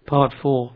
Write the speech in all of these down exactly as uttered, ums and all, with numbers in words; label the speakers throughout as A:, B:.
A: Part four.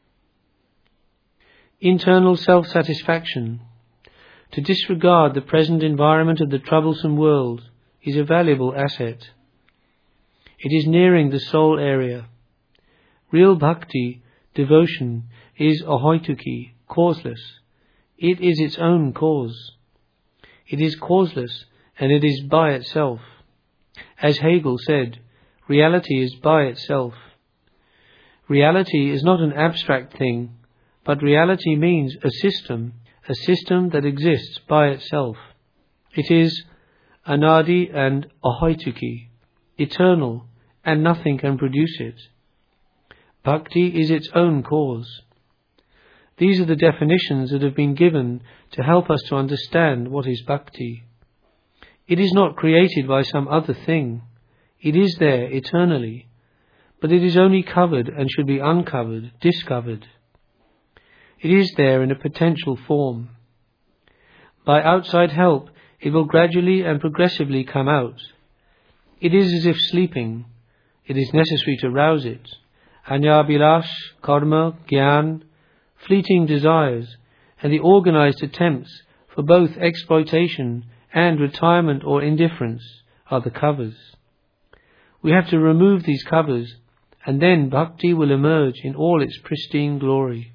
A: Internal self-satisfaction. To disregard the present environment of the troublesome world is a valuable asset. It is nearing the soul area. Real bhakti, devotion, is ahoituki, causeless. It is its own cause. It is causeless and it is by itself. As Hegel said, reality is by itself. Reality is not an abstract thing, but reality means a system, a system that exists by itself. It is anadi and ahoituki, eternal, and nothing can produce it. Bhakti is its own cause. These are the definitions that have been given to help us to understand what is bhakti. It is not created by some other thing. It is there eternally, but it is only covered and should be uncovered, discovered. It is there in a potential form. By outside help, it will gradually and progressively come out. It is as if sleeping. It is necessary to rouse it. Anyabhilash, karma, gyan, fleeting desires, and the organized attempts for both exploitation and retirement or indifference are the covers. We have to remove these covers, and then bhakti will emerge in all its pristine glory.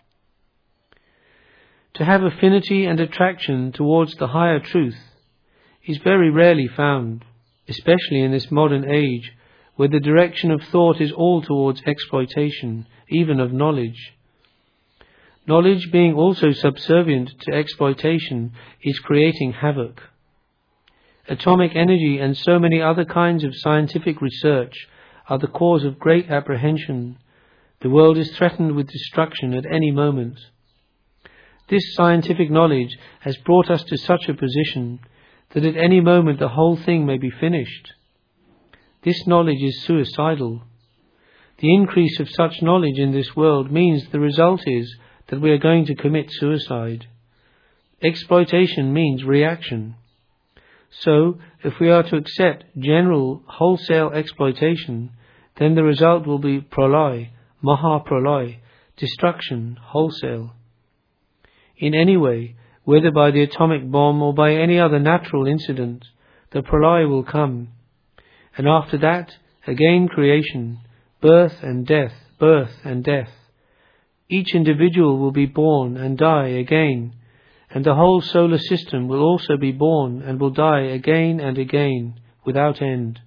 A: To have affinity and attraction towards the higher truth is very rarely found, especially in this modern age where the direction of thought is all towards exploitation, even of knowledge. Knowledge being also subservient to exploitation is creating havoc. Atomic energy and so many other kinds of scientific research are the cause of great apprehension. The world is threatened with destruction at any moment. This scientific knowledge has brought us to such a position that at any moment the whole thing may be finished. This knowledge is suicidal. The increase of such knowledge in this world means the result is that we are going to commit suicide. Exploitation means reaction. So, if we are to accept general, wholesale exploitation, then the result will be pralay, mahapralay, destruction, wholesale. In any way, whether by the atomic bomb or by any other natural incident, the pralay will come. And after that, again creation, birth and death, birth and death. Each individual will be born and die again, and the whole solar system will also be born and will die again and again, without end.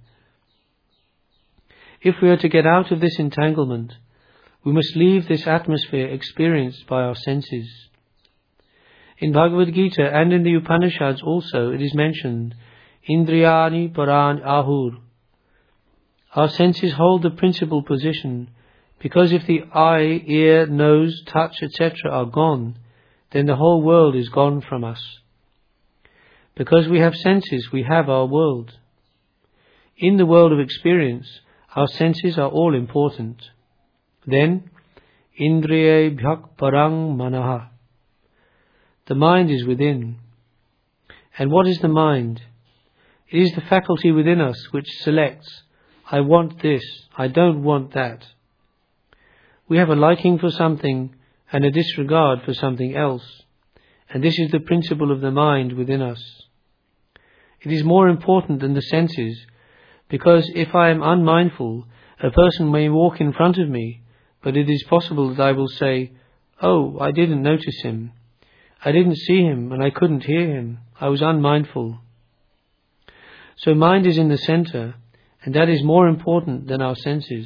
A: If we are to get out of this entanglement, we must leave this atmosphere experienced by our senses. In Bhagavad Gita and in the Upanishads also it is mentioned, Indriyani paran ahur. Our senses hold the principal position, because if the eye, ear, nose, touch, et cetera are gone, then the whole world is gone from us. Because we have senses, we have our world. In the world of experience, our senses are all important. Then, Indriye bhyak parang manaha. The mind is within. And what is the mind? It is the faculty within us which selects, I want this, I don't want that. We have a liking for something and a disregard for something else, and this is the principle of the mind within us. It is more important than the senses, because if I am unmindful, a person may walk in front of me, but it is possible that I will say, oh, I didn't notice him. I didn't see him and I couldn't hear him. I was unmindful. So mind is in the center, and that is more important than our senses.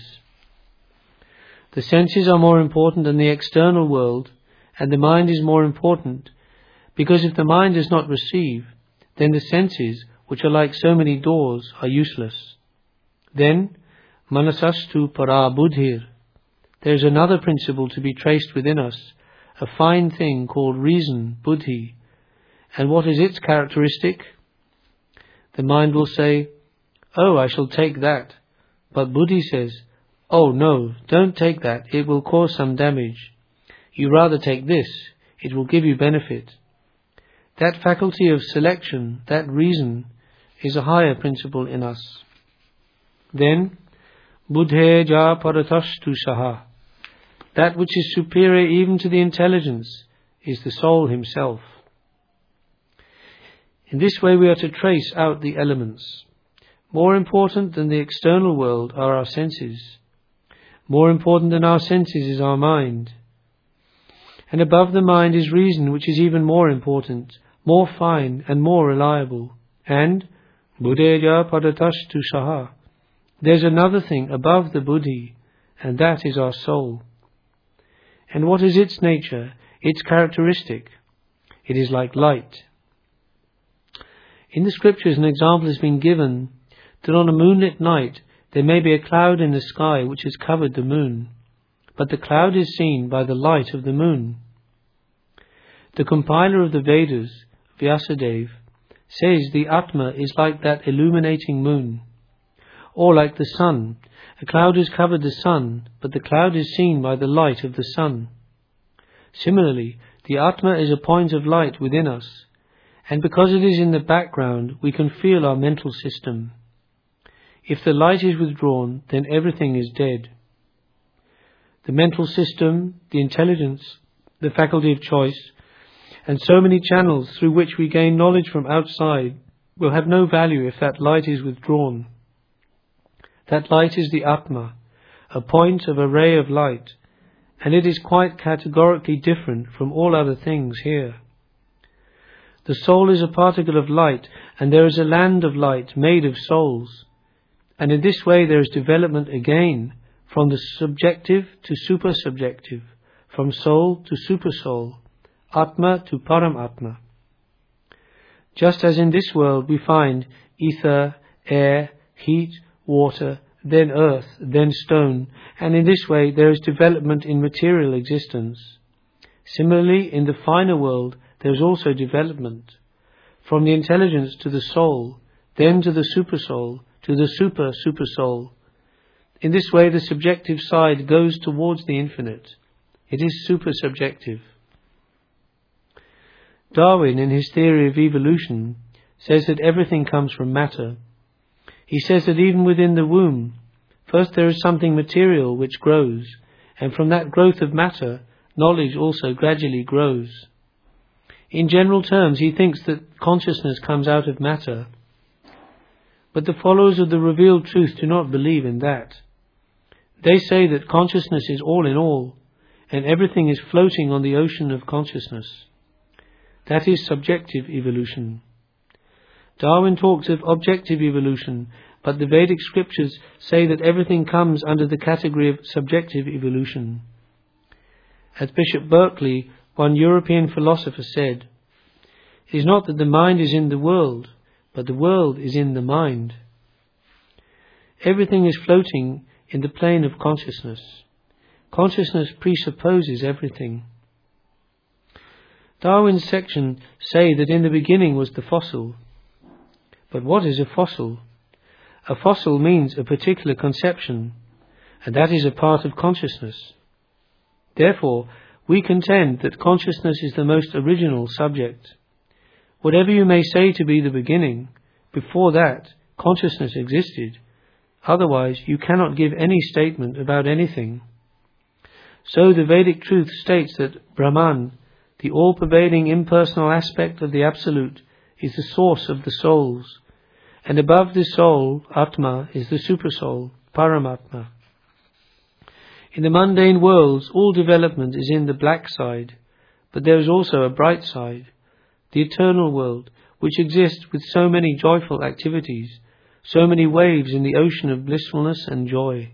A: The senses are more important than the external world, and the mind is more important, because if the mind does not receive, then the senses, which are like so many doors, are useless. Then, manasastu para buddhir. There is another principle to be traced within us, a fine thing called reason, buddhi. And what is its characteristic? The mind will say, oh, I shall take that. But buddhi says, oh no, don't take that, it will cause some damage. You rather take this, it will give you benefit. That faculty of selection, that reason, is a higher principle in us. Then, buddhe ja paratastu saha. That which is superior even to the intelligence is the soul himself. In this way we are to trace out the elements. More important than the external world are our senses. More important than our senses is our mind. And above the mind is reason, which is even more important, more fine and more reliable. And Buddheja Padatastu Saha. There's another thing above the buddhi, and that is our soul. And what is its nature, its characteristic? It is like light. In the scriptures an example has been given that on a moonlit night there may be a cloud in the sky which has covered the moon, but the cloud is seen by the light of the moon. The compiler of the Vedas, Vyasadeva, says the Atma is like that illuminating moon, or like the sun. A cloud has covered the sun, but the cloud is seen by the light of the sun. Similarly, the Atma is a point of light within us, and because it is in the background, we can feel our mental system. If the light is withdrawn, then everything is dead. The mental system, the intelligence, the faculty of choice, and so many channels through which we gain knowledge from outside will have no value if that light is withdrawn. That light is the Atma, a point of a ray of light, and it is quite categorically different from all other things here. The soul is a particle of light, and there is a land of light made of souls, and in this way there is development again from the subjective to super-subjective, from soul to super-soul, Atma to Paramatma. Just as in this world we find ether, air, heat, water, then earth, then stone, and in this way there is development in material existence. Similarly, in the finer world there is also development, from the intelligence to the soul, then to the supersoul, to the super-supersoul. In this way the subjective side goes towards the infinite. It is super-subjective. Darwin, in his theory of evolution, says that everything comes from matter. He says that even within the womb, first there is something material which grows, and from that growth of matter, knowledge also gradually grows. In general terms, he thinks that consciousness comes out of matter, but the followers of the revealed truth do not believe in that. They say that consciousness is all in all, and everything is floating on the ocean of consciousness. That is subjective evolution. Darwin talks of objective evolution, but the Vedic scriptures say that everything comes under the category of subjective evolution. As Bishop Berkeley, one European philosopher, said, "It is not that the mind is in the world, but the world is in the mind." Everything is floating in the plane of consciousness. Consciousness presupposes everything. Darwin's section say that in the beginning was the fossil. But what is a fossil? A fossil means a particular conception, and that is a part of consciousness. Therefore, we contend that consciousness is the most original subject. Whatever you may say to be the beginning, before that, consciousness existed. Otherwise, you cannot give any statement about anything. So the Vedic truth states that Brahman, the all-pervading impersonal aspect of the Absolute, is the source of the souls, and above the soul, Atma, is the Supersoul, Paramatma. In the mundane worlds, all development is in the black side, but there is also a bright side, the eternal world, which exists with so many joyful activities, so many waves in the ocean of blissfulness and joy.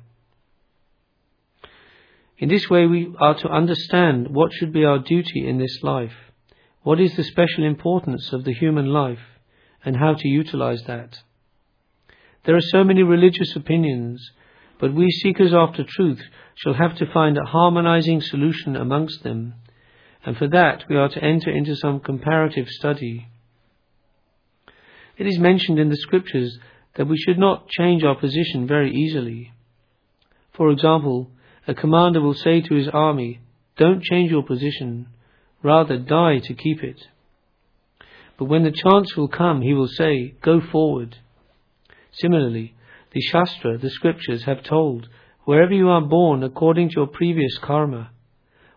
A: In this way we are to understand what should be our duty in this life, what is the special importance of the human life, and how to utilize that. There are so many religious opinions, but we seekers after truth shall have to find a harmonizing solution amongst them, and for that we are to enter into some comparative study. It is mentioned in the scriptures that we should not change our position very easily. For example, a commander will say to his army, "Don't change your position, rather die to keep it." But when the chance will come, he will say, "Go forward." Similarly, the Shastra, the scriptures, have told, wherever you are born according to your previous karma,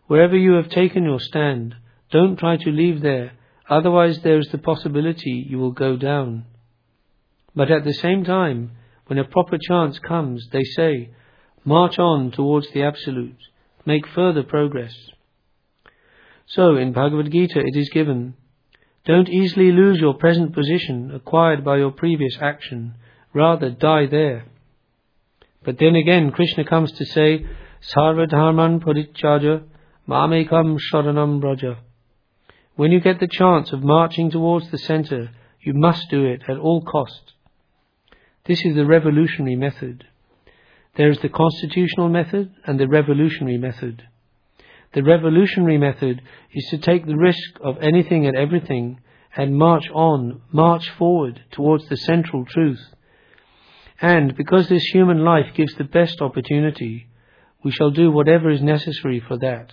A: Wherever you have taken your stand, don't try to leave there, otherwise there is the possibility you will go down. But at the same time, when a proper chance comes, they say, march on towards the Absolute, make further progress. So, in Bhagavad Gita it is given, don't easily lose your present position acquired by your previous action, rather die there. But then again Krishna comes to say, Sarva dharman parityaja mamekam sharanam braja. When you get the chance of marching towards the centre, you must do it at all cost. This is the revolutionary method. There is the constitutional method and the revolutionary method. The revolutionary method is to take the risk of anything and everything and march on, march forward towards the central truth. And because this human life gives the best opportunity, we shall do whatever is necessary for that.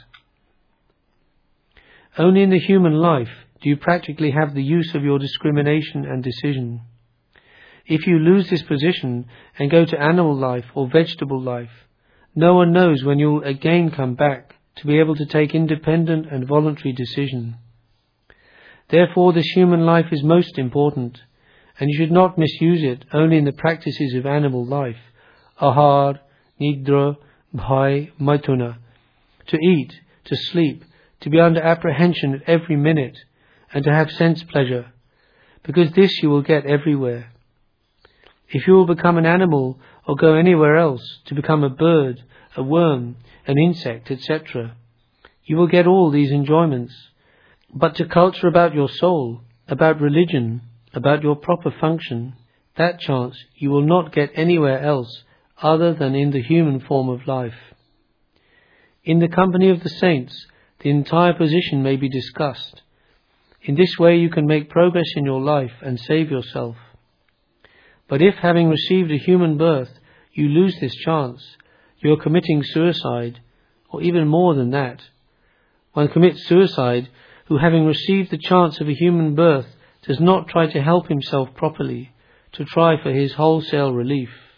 A: Only in the human life do you practically have the use of your discrimination and decision. If you lose this position and go to animal life or vegetable life, no one knows when you will again come back to be able to take independent and voluntary decision. Therefore this human life is most important, and you should not misuse it only in the practices of animal life, ahar, nidra, bhai, maituna, to eat, to sleep, to be under apprehension at every minute, and to have sense pleasure, because this you will get everywhere. If you will become an animal or go anywhere else, to become a bird, a worm, an insect, et cetera, you will get all these enjoyments. But to culture about your soul, about religion, about your proper function, that chance you will not get anywhere else other than in the human form of life. In the company of the saints, the entire position may be discussed. In this way you can make progress in your life and save yourself. But if, having received a human birth, you lose this chance, you are committing suicide, or even more than that. One commits suicide who, having received the chance of a human birth, does not try to help himself properly, to try for his wholesale relief.